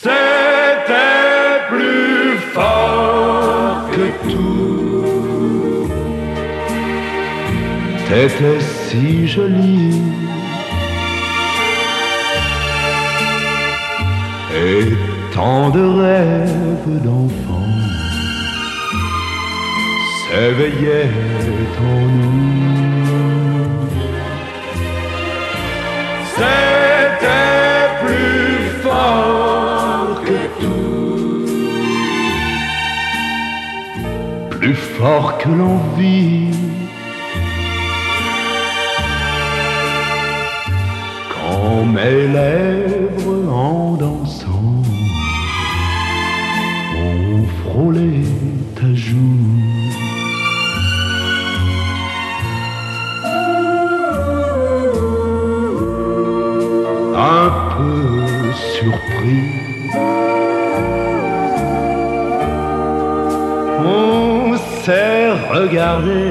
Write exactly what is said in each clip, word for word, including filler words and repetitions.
C'était plus fort que tout. T'étais si jolie et tant de rêves d'enfant s'éveillaient en nous. C'était plus fort que tout, plus fort que l'envie. Quand mes lèvres en dansant ont frôlé ta joue. Un peu surpris, on s'est regardé.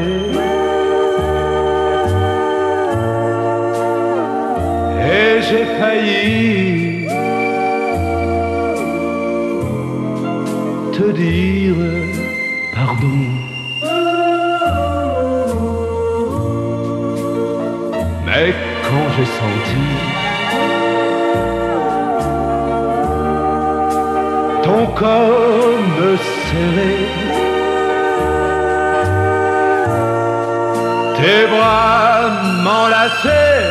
Et j'ai failli te dire pardon. Mais quand j'ai senti ton corps me serrer, tes bras m'enlacer,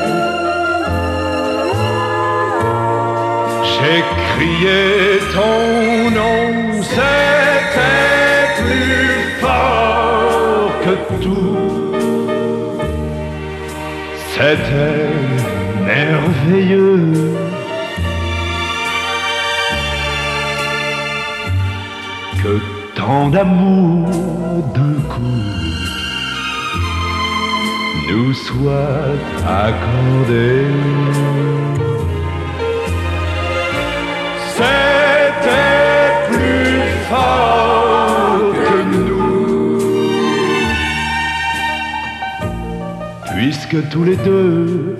j'ai crié ton nom. C'était plus fort que tout. C'était merveilleux. Que tant d'amour d'un coup nous soit accordé. C'était plus fort que nous, puisque tous les deux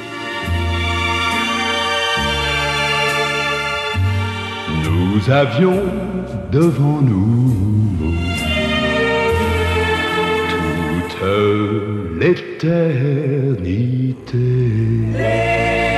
nous avions devant nous toute l'éternité.